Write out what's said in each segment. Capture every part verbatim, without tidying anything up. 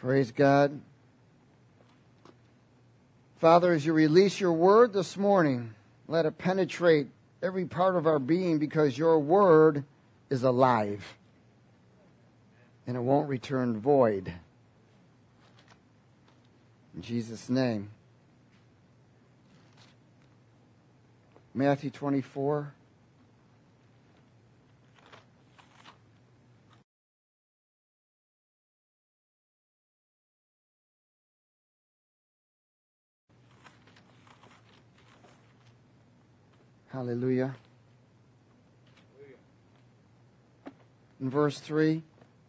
Praise God. Father, as you release your word this morning, let it penetrate every part of our being, because your word is alive and it won't return void. In Jesus' name. Matthew twenty-four. Hallelujah. In verse three,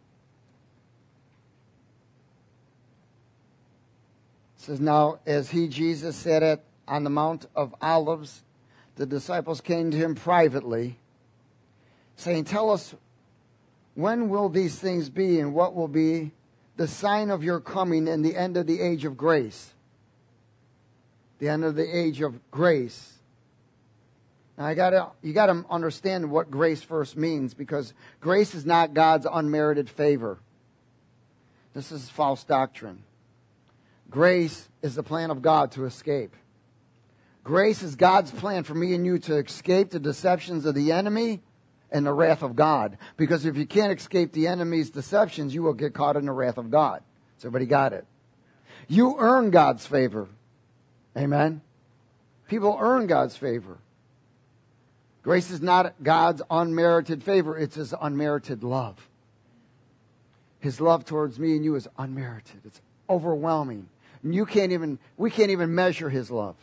it says, "Now as he, Jesus, sat at, on the Mount of Olives, the disciples came to him privately, saying, 'Tell us, when will these things be, and what will be the sign of your coming and the end of the age of grace?'" The end of the age of grace. Now, I gotta, you got to understand what grace first means, because grace is not God's unmerited favor. This is false doctrine. Grace is the plan of God to escape. Grace is God's plan for me and you to escape the deceptions of the enemy and the wrath of God. Because if you can't escape the enemy's deceptions, you will get caught in the wrath of God. So everybody got it? You earn God's favor. Amen? People earn God's favor. Grace is not God's unmerited favor. It's His unmerited love. His love towards me and you is unmerited. It's overwhelming. And you can't even, we can't even measure His love.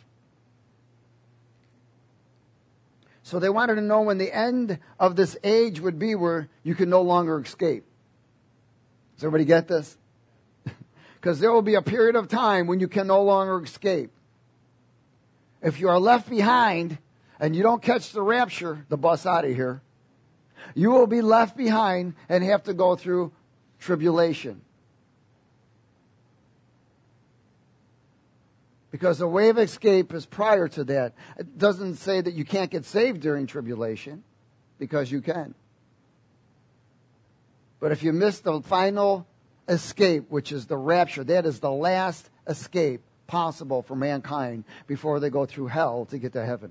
So they wanted to know when the end of this age would be, where you can no longer escape. Does everybody get this? Because there will be a period of time when you can no longer escape. If you are left behind and you don't catch the rapture, the bus out of here, you will be left behind and have to go through tribulation. Because the way of escape is prior to that. It doesn't say that you can't get saved during tribulation, because you can. But if you miss the final escape, which is the rapture, that is the last escape possible for mankind before they go through hell to get to heaven.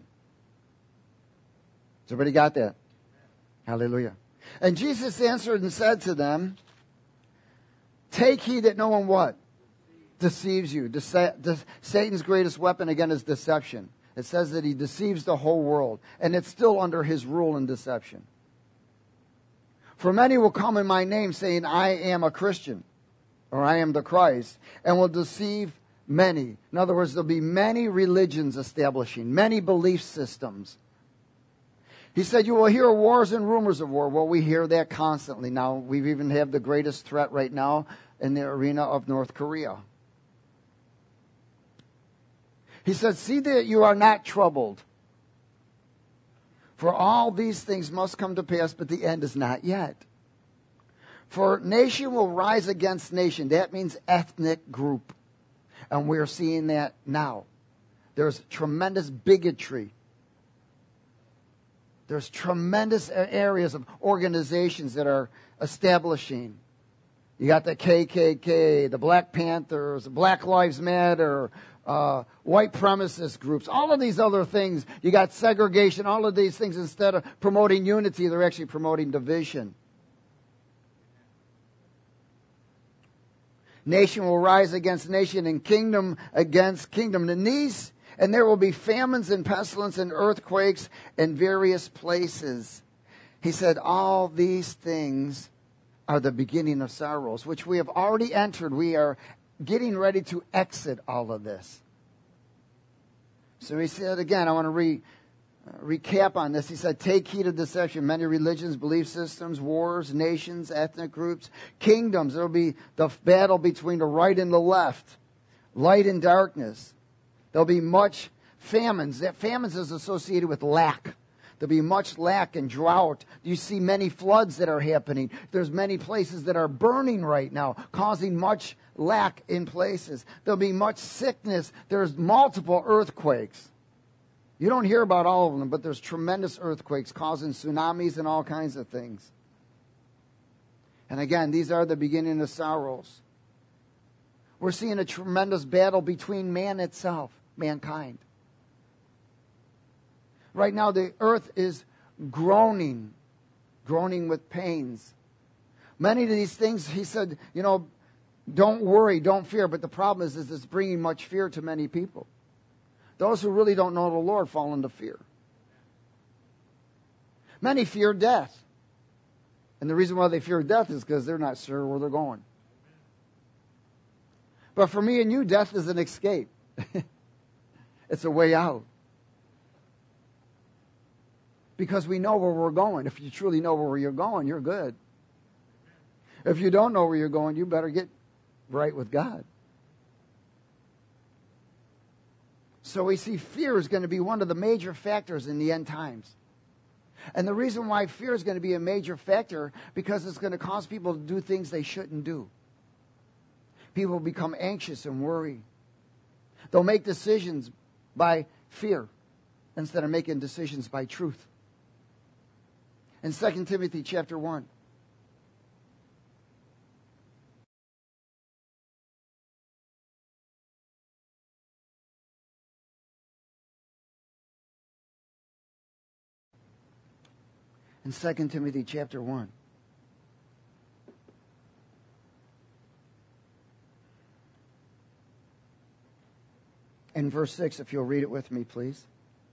Has everybody got that? Hallelujah. And Jesus answered and said to them, "Take heed that no one" what? Deceives you. Dece- de- Satan's greatest weapon, again, is deception. It says that he deceives the whole world, and it's still under his rule and deception. "For many will come in my name, saying, 'I am a Christian,' or 'I am the Christ,' and will deceive many." In other words, there'll be many religions establishing, many belief systems. He said, "You will hear wars and rumors of war." Well, we hear that constantly now. We even have the greatest threat right now in the arena of North Korea. He said, "See that you are not troubled. For all these things must come to pass, but the end is not yet. For nation will rise against nation." That means ethnic group. And we're seeing that now. There's tremendous bigotry. There's tremendous areas of organizations that are establishing. You got the K K K, the Black Panthers, the Black Lives Matter, uh, white supremacist groups, all of these other things. You got segregation, all of these things. Instead of promoting unity, they're actually promoting division. Nation will rise against nation, and kingdom against kingdom. And these, and there will be famines and pestilence and earthquakes in various places. He said, all these things are the beginning of sorrows, which we have already entered. We are getting ready to exit all of this. So he said again, I want to re, uh, recap on this. He said, "Take heed of deception. Many religions, belief systems, wars, nations, ethnic groups, kingdoms." There will be the battle between the right and the left, light and darkness. There'll be much famines. That famines is associated with lack. There'll be much lack and drought. You see many floods that are happening. There's many places that are burning right now, causing much lack in places. There'll be much sickness. There's multiple earthquakes. You don't hear about all of them, but there's tremendous earthquakes causing tsunamis and all kinds of things. And again, these are the beginning of sorrows. We're seeing a tremendous battle between man itself, mankind. Right now, the earth is groaning, groaning with pains. Many of these things, he said, you know, don't worry, don't fear. But the problem is, is it's bringing much fear to many people. Those who really don't know the Lord fall into fear. Many fear death. And the reason why they fear death is because they're not sure where they're going. But for me and you, death is an escape. It's a way out. Because we know where we're going. If you truly know where you're going, you're good. If you don't know where you're going, you better get right with God. So we see fear is going to be one of the major factors in the end times. And the reason why fear is going to be a major factor, because it's going to cause people to do things they shouldn't do. People become anxious and worry. They'll make decisions by fear instead of making decisions by truth. In Second Timothy chapter one. In Second Timothy chapter one. In verse six, if you'll read it with me, please.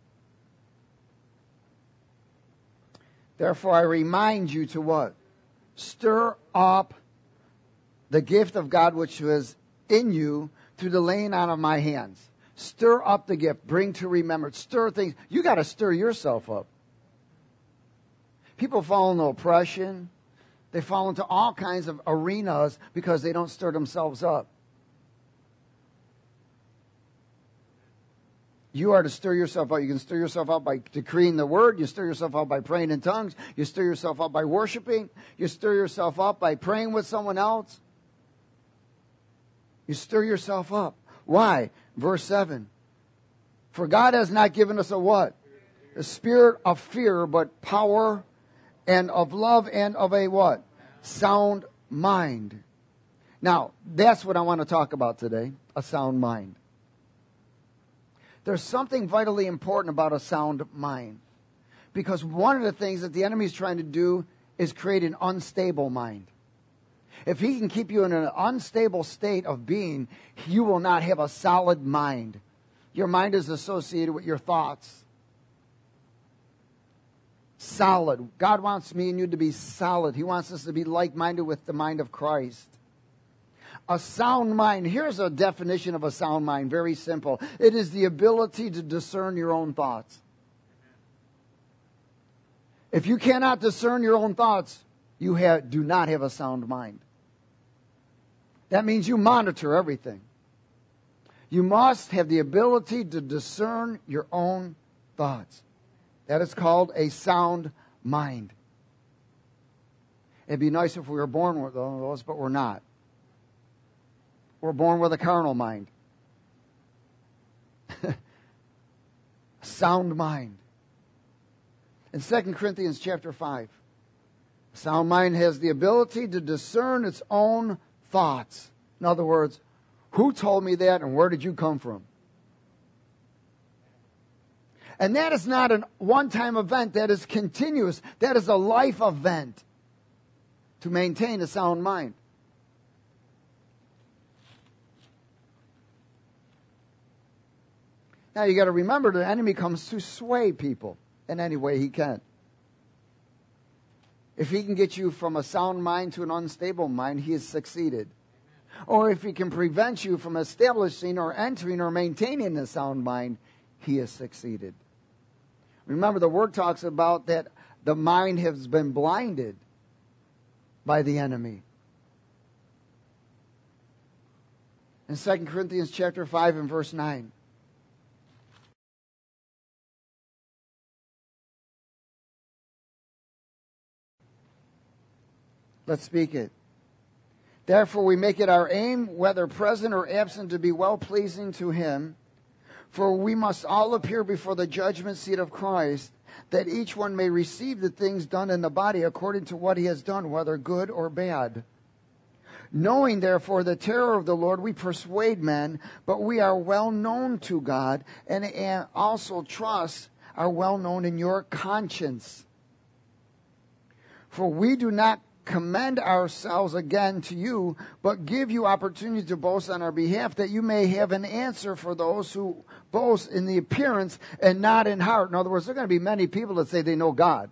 Therefore, I remind you to what? Stir up the gift of God which was in you through the laying on of my hands. Stir up the gift. Bring to remembrance. Stir things. You got to stir yourself up. People fall into oppression. They fall into all kinds of arenas because they don't stir themselves up. You are to stir yourself up. You can stir yourself up by decreeing the word. You stir yourself up by praying in tongues. You stir yourself up by worshiping. You stir yourself up by praying with someone else. You stir yourself up. Why? Verse seven. For God has not given us a what? A spirit of fear, but power and of love and of a what? Sound mind. Now, that's what I want to talk about today. A sound mind. There's something vitally important about a sound mind. Because one of the things that the enemy is trying to do is create an unstable mind. If he can keep you in an unstable state of being, you will not have a solid mind. Your mind is associated with your thoughts. Solid. God wants me and you to be solid. He wants us to be like-minded with the mind of Christ. A sound mind. Here's a definition of a sound mind. Very simple. It is the ability to discern your own thoughts. If you cannot discern your own thoughts, you have, do not have a sound mind. That means you monitor everything. You must have the ability to discern your own thoughts. That is called a sound mind. It'd be nice if we were born with those, but we're not. We're born with a carnal mind. Sound mind. In Second Corinthians chapter five, sound mind has the ability to discern its own thoughts. In other words, who told me that and where did you come from? And that is not a one-time event. That is continuous. That is a life event to maintain a sound mind. Now you got to remember the enemy comes to sway people in any way he can. If he can get you from a sound mind to an unstable mind, he has succeeded. Or if he can prevent you from establishing or entering or maintaining a sound mind, he has succeeded. Remember, the word talks about that the mind has been blinded by the enemy. In Second Corinthians chapter five and verse nine. Let's speak it. Therefore we make it our aim, whether present or absent, to be well-pleasing to him. For we must all appear before the judgment seat of Christ, that each one may receive the things done in the body according to what he has done, whether good or bad. Knowing therefore the terror of the Lord, we persuade men, but we are well known to God, and, and also trust are well known in your conscience. For we do not commend ourselves again to you, but give you opportunity to boast on our behalf, that you may have an answer for those who boast in the appearance and not in heart. In other words, there are going to be many people that say they know God.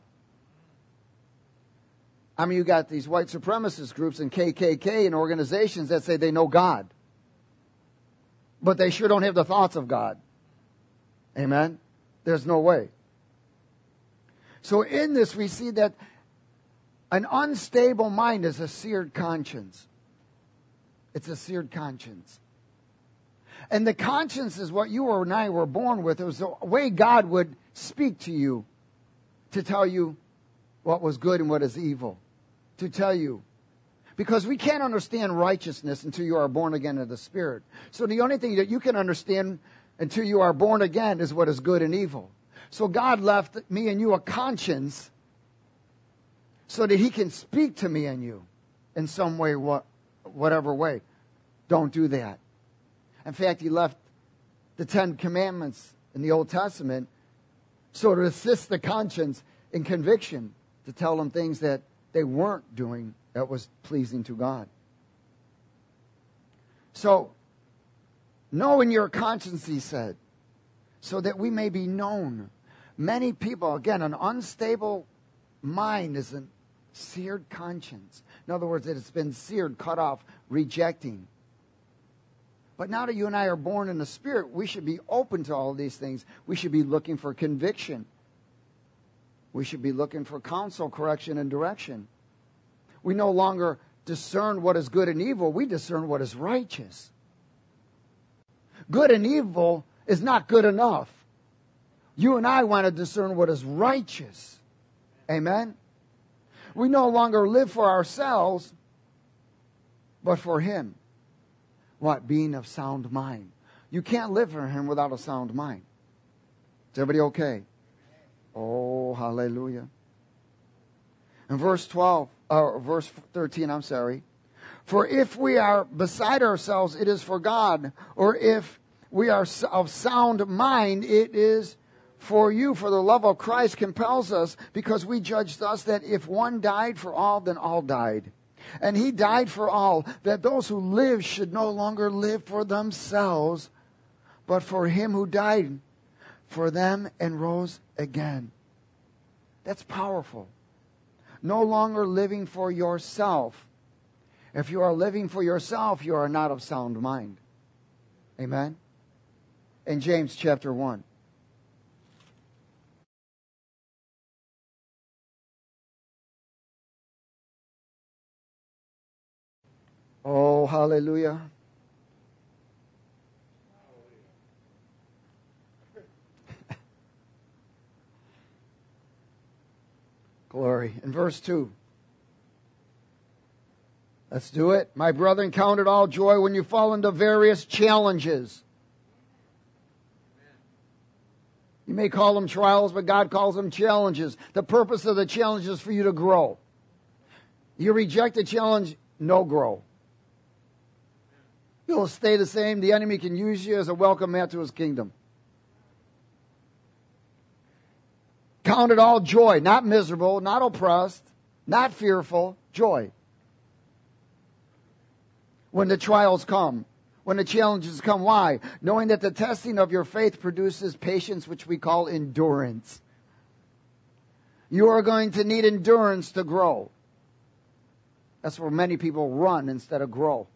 I mean, you got these white supremacist groups and K K K and organizations that say they know God. But they sure don't have the thoughts of God. Amen? There's no way. So in this we see that an unstable mind is a seared conscience. It's a seared conscience. And the conscience is what you and I were born with. It was the way God would speak to you to tell you what was good and what is evil. To tell you. Because we can't understand righteousness until you are born again of the Spirit. So the only thing that you can understand until you are born again is what is good and evil. So God left me and you a conscience so that He can speak to me and you in some way, what, whatever way. Don't do that. In fact, He left the Ten Commandments in the Old Testament so to assist the conscience in conviction, to tell them things that they weren't doing that was pleasing to God. So, know in your conscience, He said, so that we may be known. Many people, again, an unstable mind is a seared conscience. In other words, it has been seared, cut off, rejecting. But now that you and I are born in the Spirit, we should be open to all of these things. We should be looking for conviction. We should be looking for counsel, correction, and direction. We no longer discern what is good and evil. We discern what is righteous. Good and evil is not good enough. You and I want to discern what is righteous. Amen? We no longer live for ourselves, but for Him. What? Being of sound mind. You can't live for Him without a sound mind. Is everybody okay? Oh, hallelujah. In verse twelve, or verse thirteen, I'm sorry. For if we are beside ourselves, it is for God. Or if we are of sound mind, it is for you. For the love of Christ compels us, because we judge thus, that if one died for all, then all died. And He died for all, that those who live should no longer live for themselves, but for Him who died for them and rose again. That's powerful. No longer living for yourself. If you are living for yourself, you are not of sound mind. Amen? In James chapter one. Oh, hallelujah. Glory. In verse two. Let's do it. My brethren, count it all joy when you fall into various challenges. You may call them trials, but God calls them challenges. The purpose of the challenge is for you to grow. You reject the challenge, no grow. You'll stay the same. The enemy can use you as a welcome mat to his kingdom. Count it all joy, not miserable, not oppressed, not fearful, joy. When the trials come, when the challenges come, why? Knowing that the testing of your faith produces patience, which we call endurance. You are going to need endurance to grow. That's where many people run instead of grow.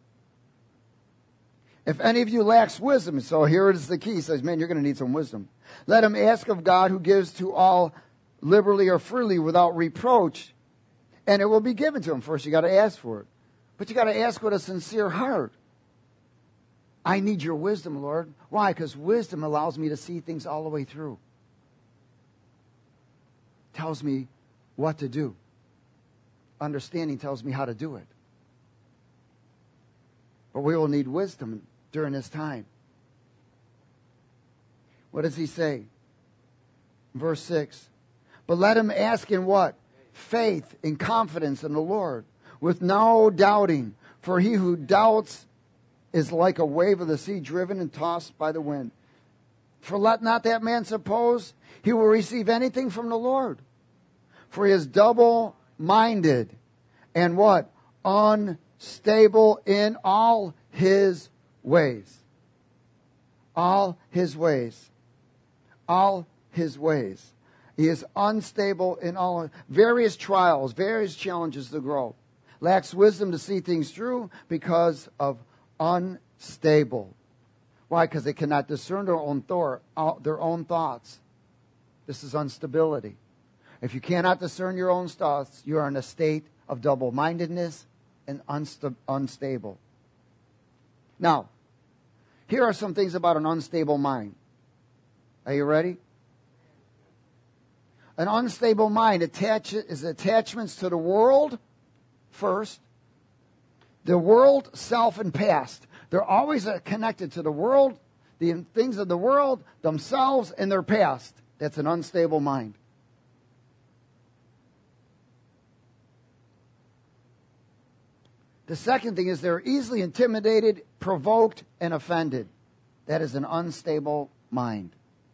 If any of you lacks wisdom, so here is the key. He says, man, you're going to need some wisdom. Let him ask of God, who gives to all liberally or freely without reproach, and it will be given to him. First, you got to ask for it. But you got to ask with a sincere heart. I need your wisdom, Lord. Why? Because wisdom allows me to see things all the way through. Tells me what to do. Understanding tells me how to do it. But we will need wisdom during this time. What does he say? Verse six. But let him ask in what? Faith and confidence in the Lord, with no doubting. For he who doubts is like a wave of the sea driven and tossed by the wind. For let not that man suppose he will receive anything from the Lord. For he is double-minded and what? Unstable in all his ways. All his ways. All his ways. He is unstable in all various trials, various challenges to grow. Lacks wisdom to see things through because of unstable. Why? Because they cannot discern their own, thor- their own thoughts. This is instability. If you cannot discern your own thoughts, you are in a state of double-mindedness and unsta- unstable. Now, here are some things about an unstable mind. Are you ready? An unstable mind attach- is attachments to the world first. The world, self, and past. They're always connected to the world, the things of the world, themselves, and their past. That's an unstable mind. The second thing is they're easily intimidated, provoked, and offended. That is an unstable mind.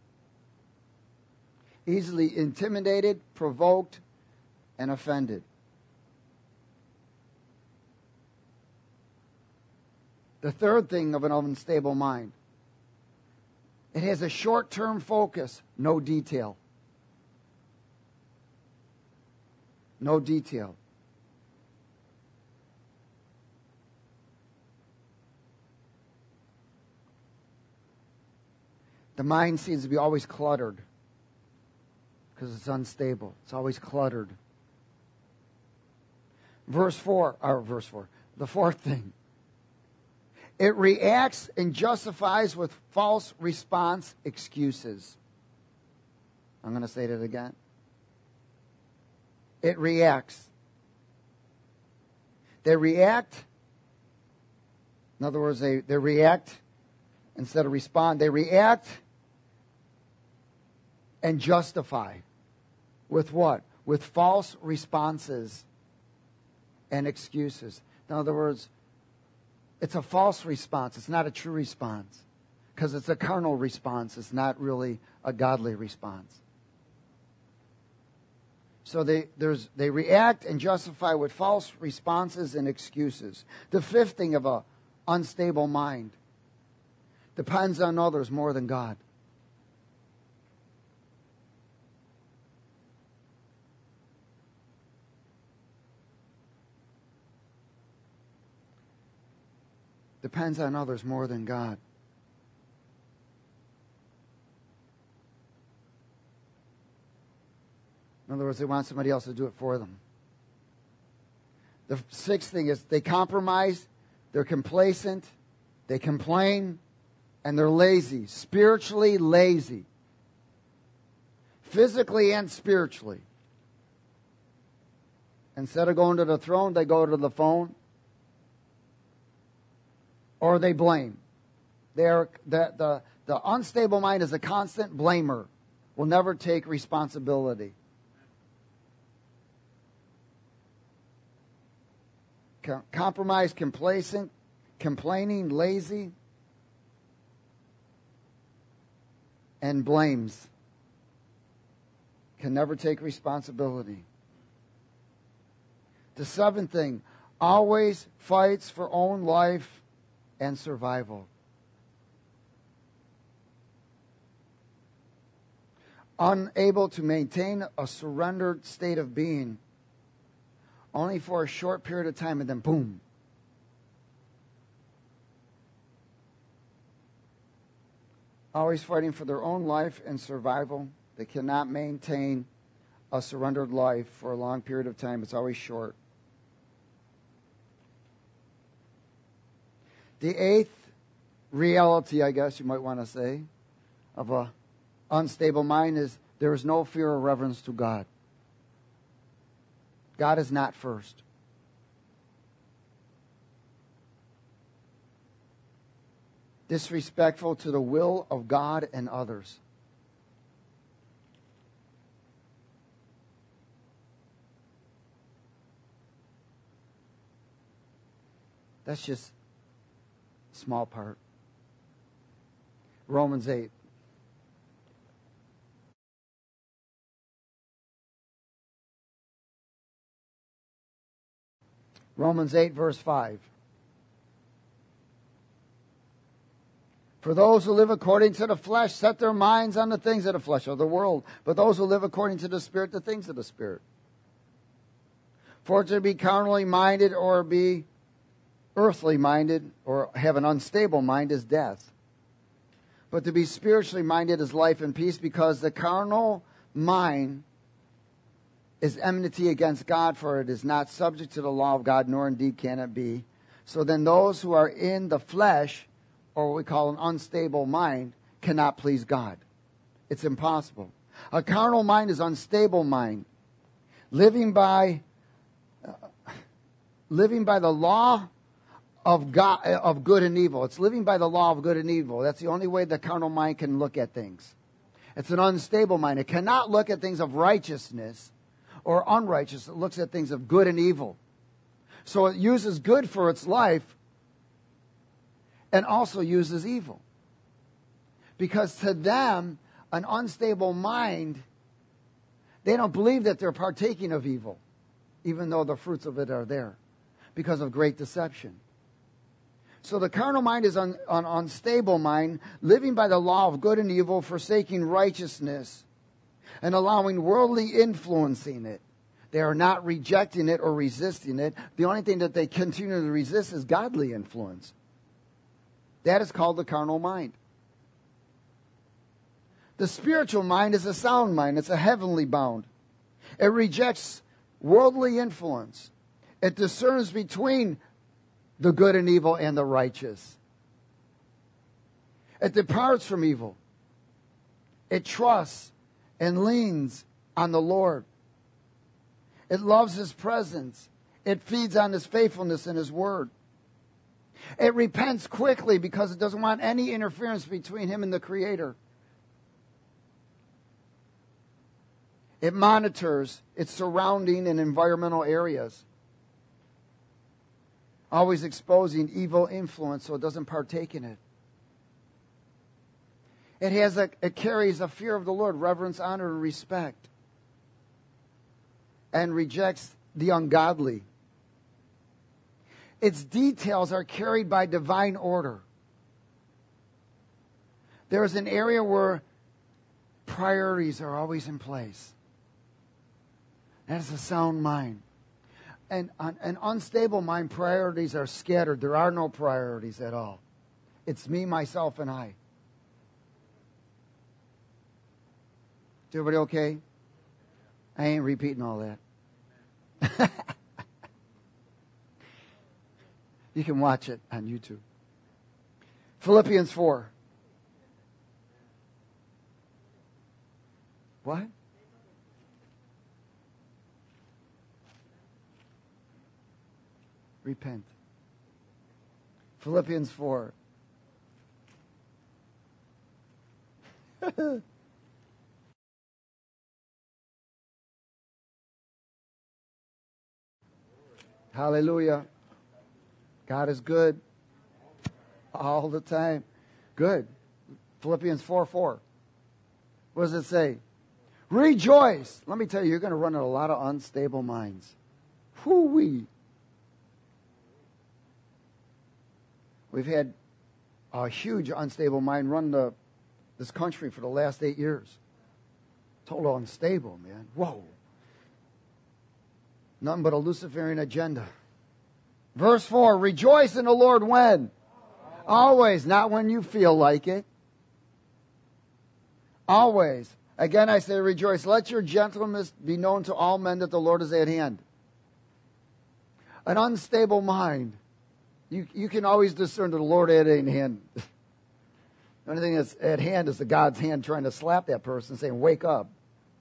Easily intimidated, provoked, and offended. The third thing of an unstable mind, it has a short-term focus, no detail. No detail. The mind seems to be always cluttered because it's unstable. It's always cluttered. Verse four, or verse four, the fourth thing. It reacts and justifies with false response excuses. I'm going to say that again. It reacts. They react. In other words, they, they react instead of respond. They react and justify. With what? With false responses and excuses. In other words, it's a false response. It's not a true response. Because it's a carnal response. It's not really a godly response. So they, there's, they react and justify with false responses and excuses. The fifth thing of an unstable mind depends on others more than God. Depends on others more than God. In other words, they want somebody else to do it for them. The sixth thing is they compromise, they're complacent, they complain, and they're lazy. Spiritually lazy. Physically and spiritually. Instead of going to the throne, they go to the phone. Or they blame. They are, the, the, the unstable mind is a constant blamer. Will never take responsibility. Com- compromised, complacent, complaining, lazy, and blames. Can never take responsibility. The seventh thing, always fights for own life and survival. Unable to maintain a surrendered state of being, only for a short period of time, and then boom. Always fighting for their own life and survival. They cannot maintain a surrendered life for a long period of time. It's always short. The eighth reality, I guess you might want to say, of a unstable mind is there is no fear or reverence to God. God is not first. Disrespectful to the will of God and others. That's just a small part. Romans eight. Romans eight, verse five. For those who live according to the flesh set their minds on the things of the flesh, of the world. But those who live according to the Spirit, the things of the Spirit. For to be carnally minded or be earthly minded or have an unstable mind is death. But to be spiritually minded is life and peace, because the carnal mind is enmity against God, for it is not subject to the law of God, nor indeed can it be. So then those who are in the flesh, or what we call an unstable mind, cannot please God. It's impossible. A carnal mind is unstable mind, living by uh, living by the law of God, of good and evil. It's living by the law of good and evil. That's the only way the carnal mind can look at things. It's an unstable mind. It cannot look at things of righteousness or unrighteous. It looks at things of good and evil. So it uses good for its life and also uses evil. Because to them, an unstable mind, they don't believe that they're partaking of evil, even though the fruits of it are there, because of great deception. So the carnal mind is an un, unstable mind, living by the law of good and evil, forsaking righteousness, and allowing worldly influencing it. They are not rejecting it or resisting it. The only thing that they continue to resist is godly influence. That is called the carnal mind. The spiritual mind is a sound mind. It's a heavenly bound. It rejects worldly influence. It discerns between the good and evil and the righteous. It departs from evil. It trusts and leans on the Lord. It loves His presence. It feeds on His faithfulness and His word. It repents quickly because it doesn't want any interference between Him and the Creator. It monitors its surrounding and environmental areas, always exposing evil influence so it doesn't partake in it. It has a, it carries a fear of the Lord, reverence, honor, and respect, and rejects the ungodly. Its details are carried by divine order. There is an area where priorities are always in place. That is a sound mind. And an unstable mind, priorities are scattered. There are no priorities at all. It's me, myself, and I. Is everybody okay? I ain't repeating all that. You can watch it on YouTube. Philippians four. What? Repent. Philippians four. Hallelujah. God is good all the time. Good. Philippians four four. What does it say? Rejoice. Let me tell you, you're going to run into a lot of unstable minds. Whoo-wee. We've had a huge unstable mind run the, this country for the last eight years. Total unstable, man. Whoa. Nothing but a Luciferian agenda. Verse four, rejoice in the Lord when? Always, not when you feel like it. Always. Again, I say rejoice. Let your gentleness be known to all men that the Lord is at hand. An unstable mind. You, you can always discern that the Lord at hand. The only thing that's at hand is the God's hand trying to slap that person, saying, wake up.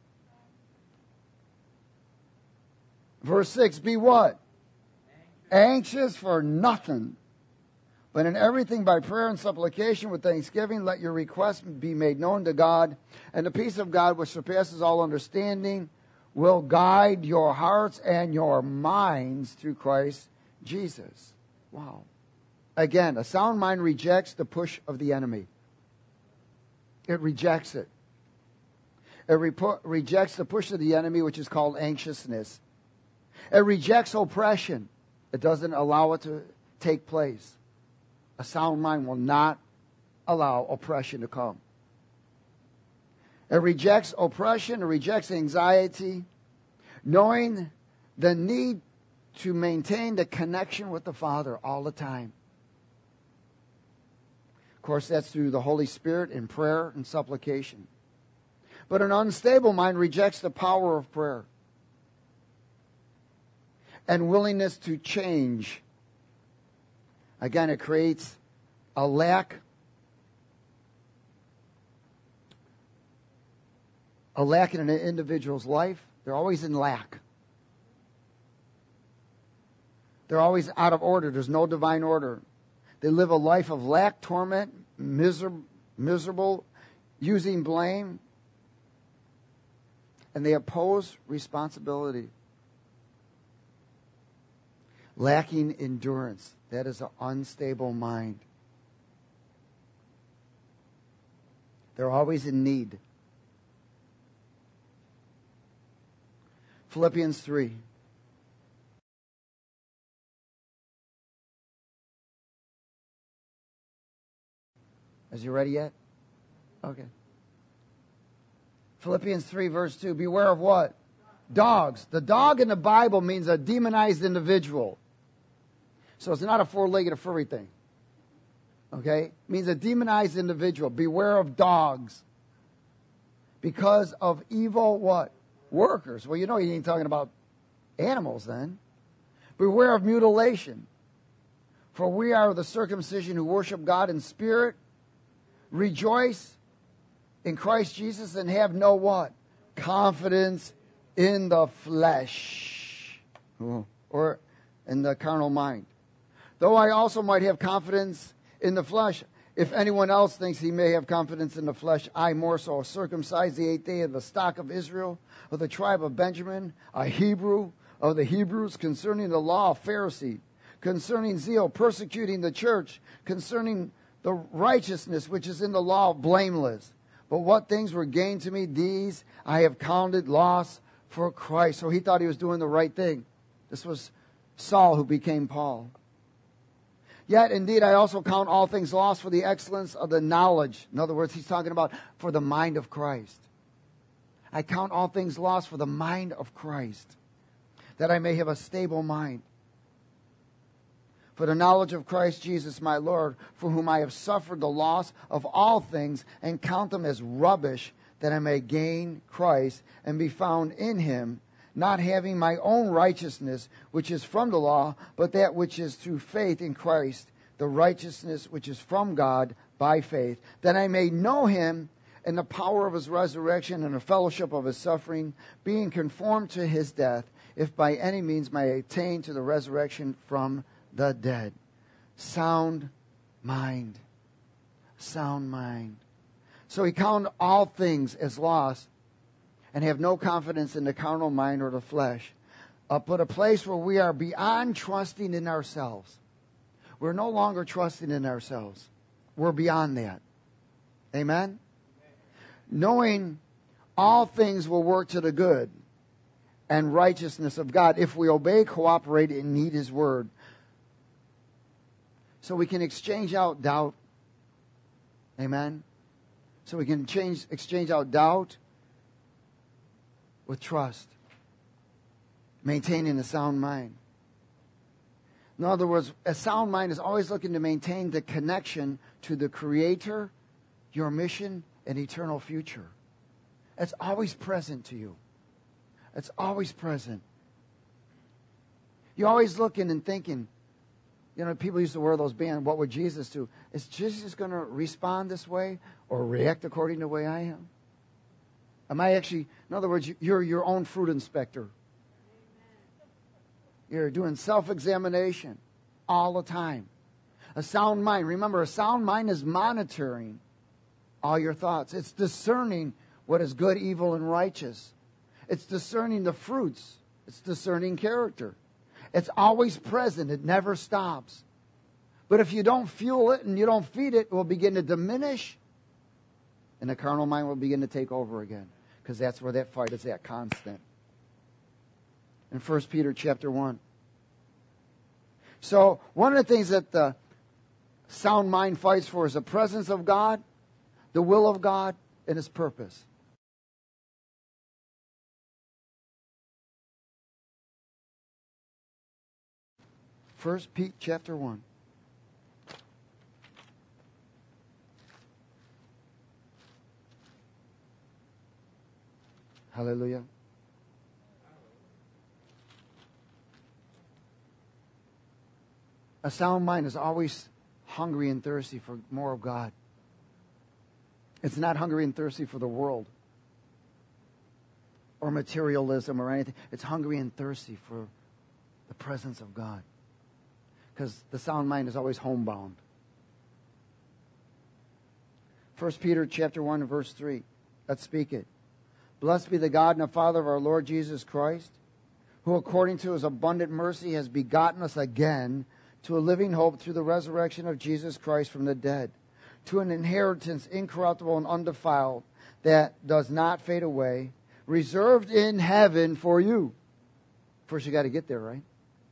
Verse six, be what? Anxious for nothing, but in everything by prayer and supplication with thanksgiving, let your requests be made known to God, and the peace of God, which surpasses all understanding, will guide your hearts and your minds through Christ Jesus. Wow. Again, a sound mind rejects the push of the enemy. It rejects it. It repo- rejects the push of the enemy, which is called anxiousness. It rejects oppression. It doesn't allow it to take place. A sound mind will not allow oppression to come. It rejects oppression. It rejects anxiety, knowing the need to maintain the connection with the Father all the time. Of course, that's through the Holy Spirit in prayer and supplication. But an unstable mind rejects the power of prayer and willingness to change. Again, it creates a lack, a lack in an individual's life. They're always in lack. They're always out of order. There's no divine order. They live a life of lack, torment, miser- miserable, using blame, and they oppose responsibility. Lacking endurance. That is an unstable mind. They're always in need. Philippians three. Is you ready yet? Okay. Philippians three, verse two. Beware of what? Dogs. The dog in the Bible means a demonized individual. So it's not a four-legged or furry thing. Okay? It means a demonized individual. Beware of dogs. Because of evil what? Workers. Well, you know you ain't talking about animals then. Beware of mutilation. For we are the circumcision who worship God in spirit. Rejoice in Christ Jesus and have no what? Confidence in the flesh. Or in the carnal mind. Though I also might have confidence in the flesh, if anyone else thinks he may have confidence in the flesh, I more so. Circumcised the eighth day of the stock of Israel, of the tribe of Benjamin, a Hebrew of the Hebrews, concerning the law, a Pharisee, concerning zeal, persecuting the church, concerning the righteousness which is in the law, blameless. But what things were gained to me, these I have counted loss for Christ. So he thought he was doing the right thing. This was Saul who became Paul. Yet, indeed, I also count all things lost for the excellence of the knowledge. In other words, he's talking about for the mind of Christ. I count all things lost for the mind of Christ, that I may have a stable mind. For the knowledge of Christ Jesus my Lord, for whom I have suffered the loss of all things, and count them as rubbish, that I may gain Christ and be found in him, not having my own righteousness, which is from the law, but that which is through faith in Christ, the righteousness which is from God by faith, that I may know him and the power of his resurrection and the fellowship of his suffering, being conformed to his death, if by any means may attain to the resurrection from the dead. Sound mind. Sound mind. So he counted all things as loss, and have no confidence in the carnal mind or the flesh, uh, but a place where we are beyond trusting in ourselves. We're no longer trusting in ourselves. We're beyond that. Amen? Knowing all things will work to the good and righteousness of God if we obey, cooperate, and heed his word. So we can exchange out doubt. Amen? So we can change, exchange out doubt with trust, maintaining a sound mind. In other words, a sound mind is always looking to maintain the connection to the Creator, your mission, and eternal future. It's always present to you. It's always present. You're always looking and thinking, you know, people used to wear those bands, what would Jesus do? Is Jesus going to respond this way or react according to the way I am? Am I actually, in other words, you're your own fruit inspector. You're doing self-examination all the time. A sound mind, remember, a sound mind is monitoring all your thoughts. It's discerning what is good, evil, and righteous. It's discerning the fruits. It's discerning character. It's always present. It never stops. But if you don't fuel it and you don't feed it, it will begin to diminish. And the carnal mind will begin to take over again. Because that's where that fight is at, constant. In First Peter chapter one. So one of the things that the sound mind fights for is the presence of God, the will of God, and His purpose. First Peter chapter one. Hallelujah. A sound mind is always hungry and thirsty for more of God. It's not hungry and thirsty for the world or materialism or anything. It's hungry and thirsty for the presence of God. Because the sound mind is always homebound. First Peter chapter one, verse three. Let's speak it. Blessed be the God and the Father of our Lord Jesus Christ, who according to His abundant mercy has begotten us again to a living hope through the resurrection of Jesus Christ from the dead, to an inheritance incorruptible and undefiled, that does not fade away, reserved in heaven for you. First you got to get there, right?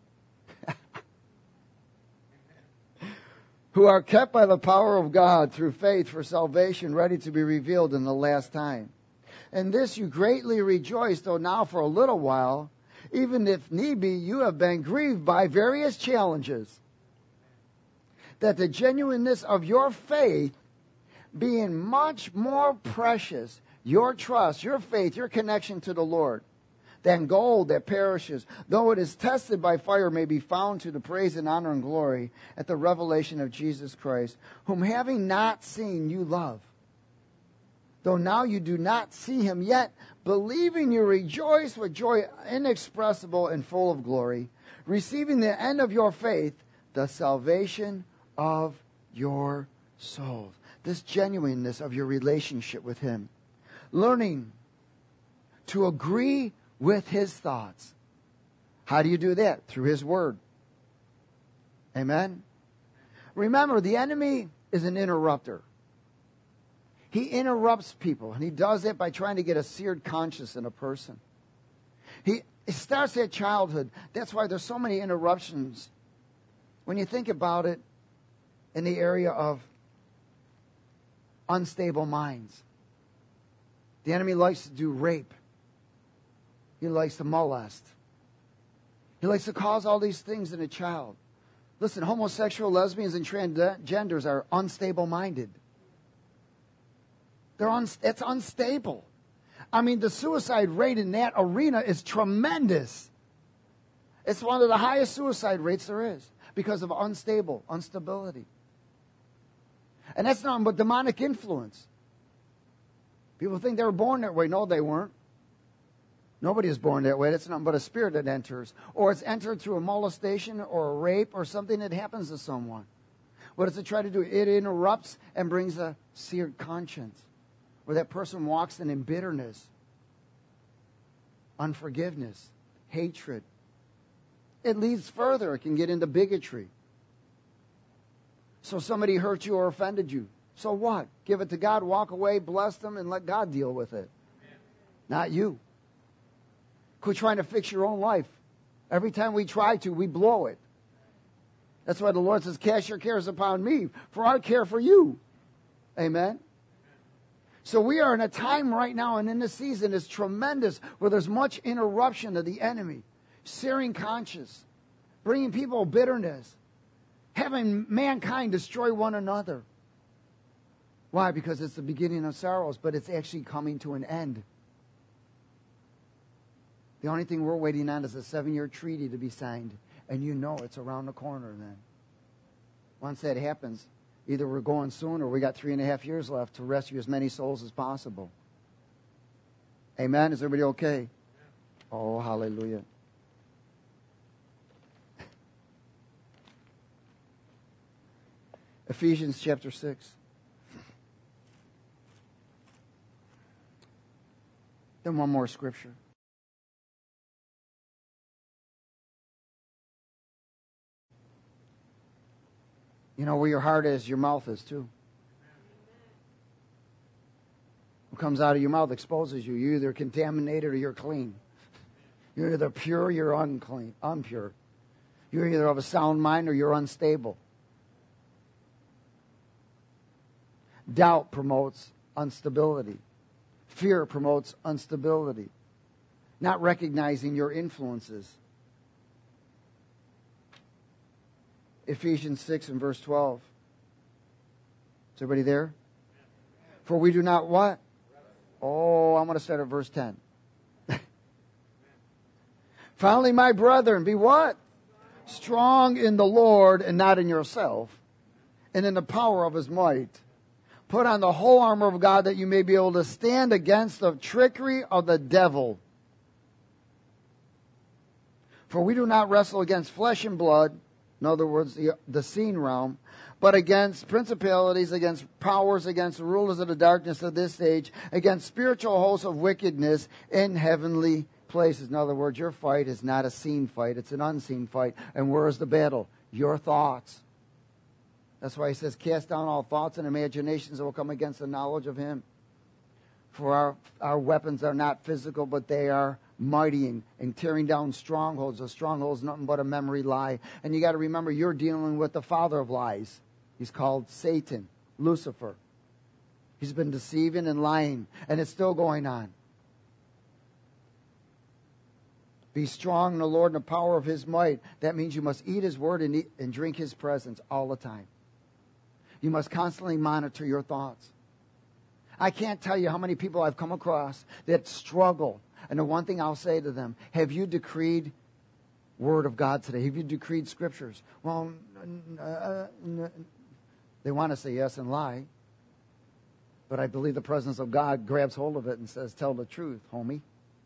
Who are kept by the power of God through faith for salvation, ready to be revealed in the last time. And this you greatly rejoice, though now for a little while, even if need be, you have been grieved by various challenges, that the genuineness of your faith, being much more precious, your trust, your faith, your connection to the Lord, than gold that perishes, though it is tested by fire, may be found to the praise and honor and glory at the revelation of Jesus Christ, whom having not seen you love. Though now you do not see Him yet, believing you rejoice with joy inexpressible and full of glory, receiving the end of your faith, the salvation of your souls. This genuineness of your relationship with Him. Learning to agree with His thoughts. How do you do that? Through His Word. Amen? Remember, the enemy is an interrupter. He interrupts people, and he does it by trying to get a seared conscience in a person. He it starts at childhood. That's why there's so many interruptions. When you think about it, in the area of unstable minds. The enemy likes to do rape. He likes to molest. He likes to cause all these things in a child. Listen, homosexual, lesbians, and transgenders are unstable-minded. They're un- it's unstable. I mean, the suicide rate in that arena is tremendous. It's one of the highest suicide rates there is because of unstable, instability. And that's nothing but demonic influence. People think they were born that way. No, they weren't. Nobody is born that way. It's nothing but a spirit that enters. Or it's entered through a molestation or a rape or something that happens to someone. What does it try to do? It interrupts and brings a seared conscience. Where that person walks in, in bitterness, unforgiveness, hatred. It leads further. It can get into bigotry. So somebody hurt you or offended you. So what? Give it to God, walk away, bless them, and let God deal with it. Amen. Not you. Quit trying to fix your own life. Every time we try to, we blow it. That's why the Lord says, cast your cares upon me, for I care for you. Amen? So we are in a time right now, and in this season is tremendous, where there's much interruption of the enemy, searing conscience, bringing people bitterness, having mankind destroy one another. Why? Because it's the beginning of sorrows, but it's actually coming to an end. The only thing we're waiting on is a seven-year treaty to be signed, and you know it's around the corner then. Once that happens, either we're going soon or we got three and a half years left to rescue as many souls as possible. Amen? Is everybody okay? Oh, hallelujah. Ephesians chapter six. Then one more scripture. You know where your heart is, your mouth is too. What comes out of your mouth exposes you. You're either contaminated or you're clean. You're either pure or you're unclean, impure. You're either of a sound mind or you're unstable. Doubt promotes instability. Fear promotes instability. Not recognizing your influences. Ephesians six and verse twelve. Is everybody there? For we do not what? Oh, I'm going to start at verse ten. Finally, my brethren, be what? Strong in the Lord and not in yourself, and in the power of his might. Put on the whole armor of God that you may be able to stand against the trickery of the devil. For we do not wrestle against flesh and blood, in other words, the, the seen realm, but against principalities, against powers, against the rulers of the darkness of this age, against spiritual hosts of wickedness in heavenly places. In other words, your fight is not a seen fight, it's an unseen fight. And where is the battle? Your thoughts. That's why he says, cast down all thoughts and imaginations that will come against the knowledge of him. For our, our weapons are not physical, but they are mighty and, and tearing down strongholds. A stronghold is nothing but a memory lie. And you got to remember, you're dealing with the father of lies. He's called Satan, Lucifer. He's been deceiving and lying, and it's still going on. Be strong in the Lord and the power of his might. That means you must eat his word and, eat, and drink his presence all the time. You must constantly monitor your thoughts. I can't tell you how many people I've come across that struggle. And the one thing I'll say to them, have you decreed word of God today? Have you decreed scriptures? Well, uh, they want to say yes and lie. But I believe the presence of God grabs hold of it and says, tell the truth, homie.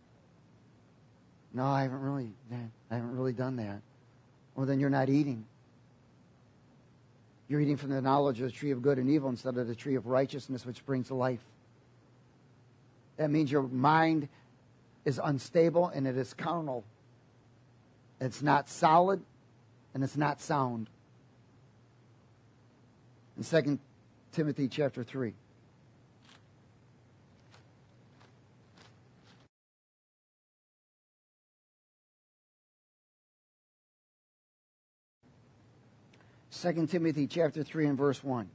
No, I haven't really, I haven't really done that. Well, then you're not eating. You're eating from the knowledge of the tree of good and evil instead of the tree of righteousness, which brings life. That means your mind is unstable and it is carnal. It's not solid and it's not sound. In Second Timothy chapter three. Second Timothy chapter three and verse one.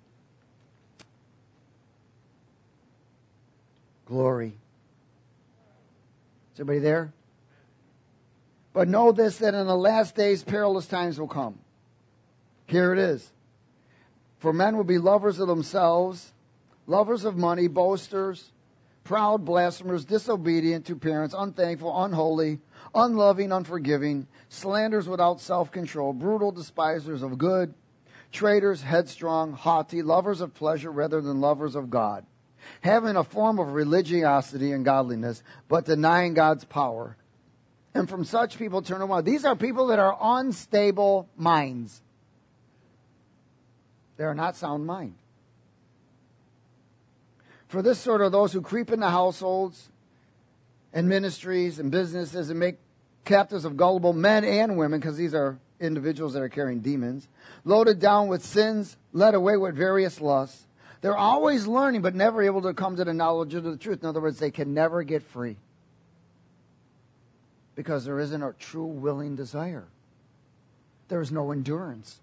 Glory. Is everybody there? But know this, that in the last days perilous times will come. Here it is. For men will be lovers of themselves, lovers of money, boasters, proud, blasphemers, disobedient to parents, unthankful, unholy, unloving, unforgiving, slanderers without self-control, brutal, despisers of good, traitors, headstrong, haughty, lovers of pleasure rather than lovers of God, having a form of religiosity and godliness, but denying God's power. And from such people turn away. These are people that are unstable minds. They are not sound mind. For this sort are those who creep into households and ministries and businesses and make captives of gullible men and women, because these are individuals that are carrying demons, loaded down with sins, led away with various lusts. They're always learning, but never able to come to the knowledge of the truth. In other words, they can never get free. Because there isn't a true willing desire. There is no endurance.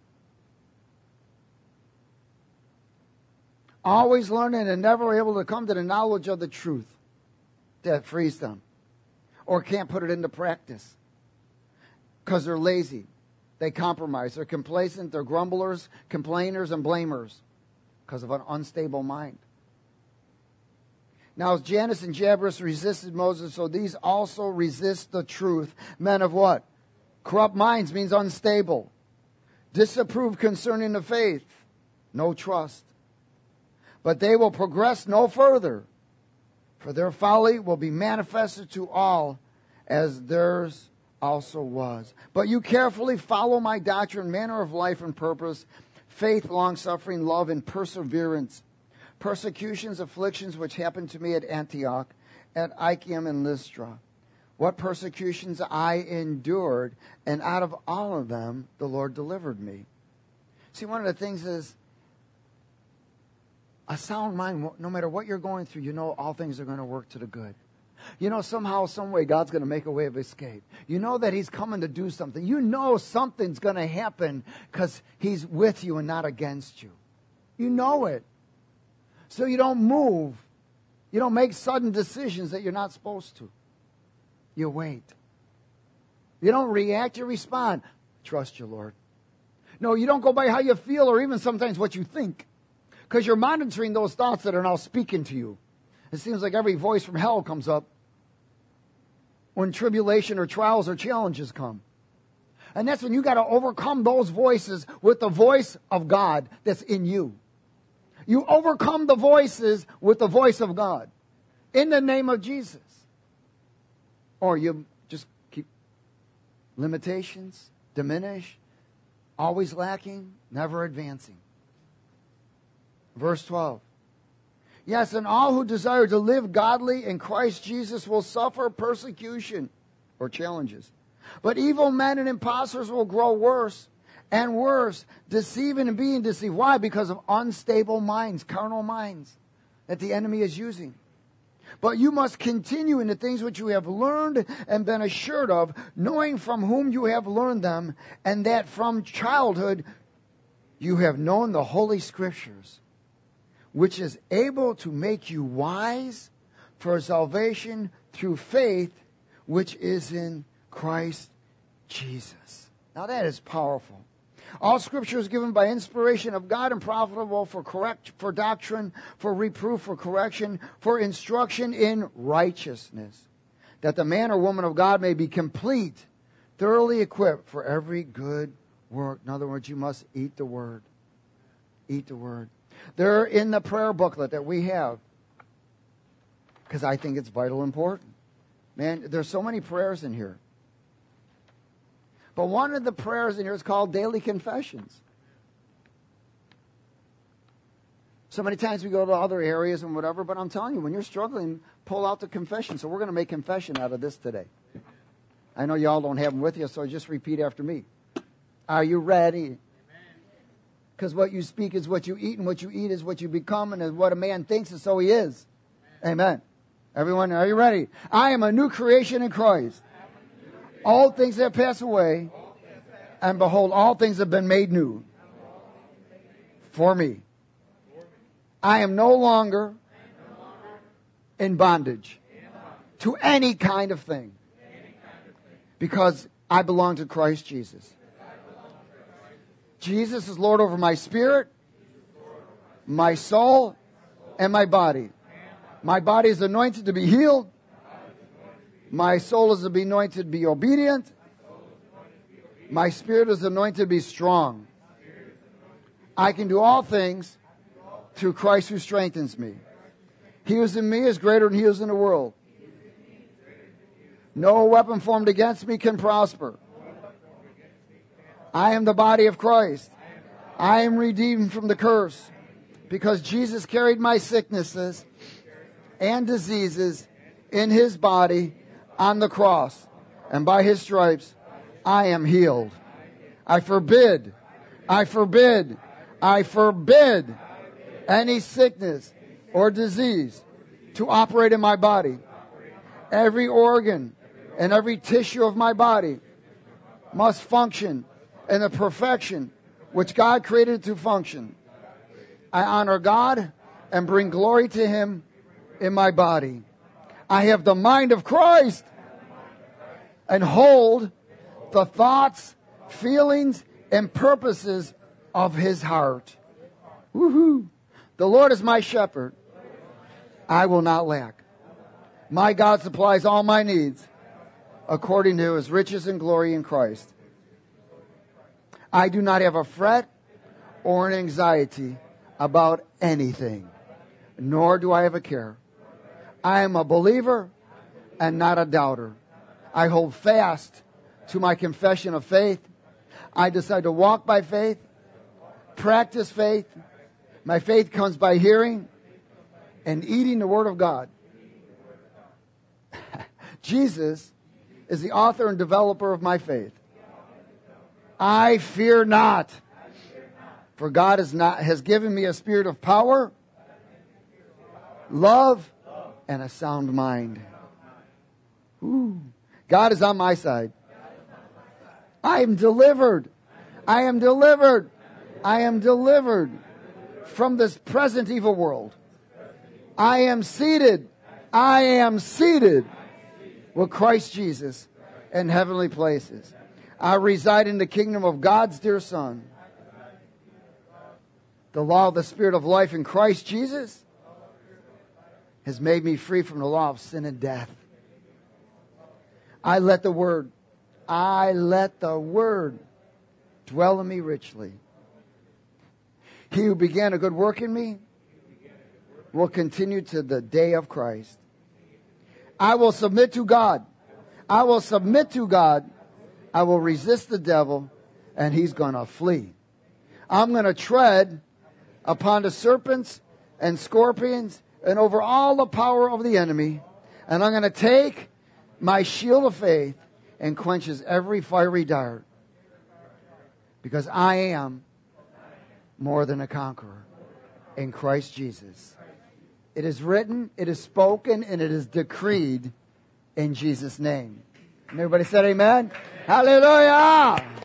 Always learning and never able to come to the knowledge of the truth that frees them. Or can't put it into practice. Because they're lazy. They compromise. They're complacent. They're grumblers, complainers, and blamers. Because of an unstable mind. Now, as Jannes and Jambres resisted Moses, so these also resist the truth. Men of what? Corrupt minds means unstable. Disapprove concerning the faith. No trust. But they will progress no further. For their folly will be manifested to all, as theirs also was. But you carefully follow my doctrine, manner of life and purpose, faith, long-suffering, love, and perseverance, persecutions, afflictions which happened to me at Antioch, at Iconium and Lystra. What persecutions I endured, and out of all of them the Lord delivered me. See, one of the things is a sound mind, no matter what you're going through, you know all things are going to work to the good. You know somehow, some way, God's going to make a way of escape. You know that He's coming to do something. You know something's going to happen because He's with you and not against you. You know it. So you don't move. You don't make sudden decisions that you're not supposed to. You wait. You don't react, you respond. Trust you, Lord. No, you don't go by how you feel or even sometimes what you think. Because you're monitoring those thoughts that are now speaking to you. It seems like every voice from hell comes up when tribulation or trials or challenges come. And that's when you got to overcome those voices with the voice of God that's in you. You overcome the voices with the voice of God in the name of Jesus. Or you just keep limitations, diminish, always lacking, never advancing. Verse twelve. Yes, and all who desire to live godly in Christ Jesus will suffer persecution or challenges. But evil men and impostors will grow worse and worse, deceiving and being deceived. Why? Because of unstable minds, carnal minds that the enemy is using. But you must continue in the things which you have learned and been assured of, knowing from whom you have learned them, and that from childhood you have known the Holy Scriptures, which is able to make you wise for salvation through faith, which is in Christ Jesus. Now that is powerful. All Scripture is given by inspiration of God and profitable for correct, for doctrine, for reproof, for correction, for instruction in righteousness, that the man or woman of God may be complete, thoroughly equipped for every good work. In other words, you must eat the Word. Eat the Word. They're in the prayer booklet that we have, because I think it's vital important. Man, there's so many prayers in here. But one of the prayers in here is called Daily Confessions. So many times we go to other areas and whatever, but I'm telling you, when you're struggling, pull out the confession. So we're going to make confession out of this today. I know y'all don't have them with you, so just repeat after me. Are you ready? Because what you speak is what you eat, and what you eat is what you become, and what a man thinks is so he is. Amen. Amen. Everyone, are you ready? I am a new creation in Christ. All things have passed away, and behold, all things have been made new for me. I am no longer in bondage to any kind of thing, because I belong to Christ Jesus. Jesus is Lord over my spirit, my soul, and my body. My body is anointed to be healed. My soul is anointed to be obedient. My spirit is anointed to be strong. I can do all things through Christ who strengthens me. He who is in me is greater than he who is in the world. No weapon formed against me can prosper. I am the body of Christ. I am redeemed from the curse, because Jesus carried my sicknesses and diseases in His body on the cross, and by His stripes I am healed. I forbid, I forbid, I forbid any sickness or disease to operate in my body. Every organ and every tissue of my body must function in the perfection which God created it to function. I honor God and bring glory to Him in my body. I have the mind of Christ and hold the thoughts, feelings, and purposes of His heart. Woohoo! The Lord is my shepherd. I will not lack. My God supplies all my needs according to His riches and glory in Christ. I do not have a fret or an anxiety about anything, nor do I have a care. I am a believer and not a doubter. I hold fast to my confession of faith. I decide to walk by faith, practice faith. My faith comes by hearing and eating the Word of God. Jesus is the author and developer of my faith. I fear not. For God has not has given me a spirit of power, love, and a sound mind. Ooh. God is on my side. I am delivered. I am delivered. I am delivered from this present evil world. I am seated. I am seated with Christ Jesus in heavenly places. I reside in the kingdom of God's dear Son. The law of the Spirit of life in Christ Jesus has made me free from the law of sin and death. I let the Word, I let the Word dwell in me richly. He who began a good work in me will continue to the day of Christ. I will submit to God. I will submit to God. I will resist the devil, and he's going to flee. I'm going to tread upon the serpents and scorpions and over all the power of the enemy. And I'm going to take my shield of faith and quenches every fiery dart. Because I am more than a conqueror in Christ Jesus. It is written, it is spoken, and it is decreed in Jesus' name. And everybody said amen? Hallelujah!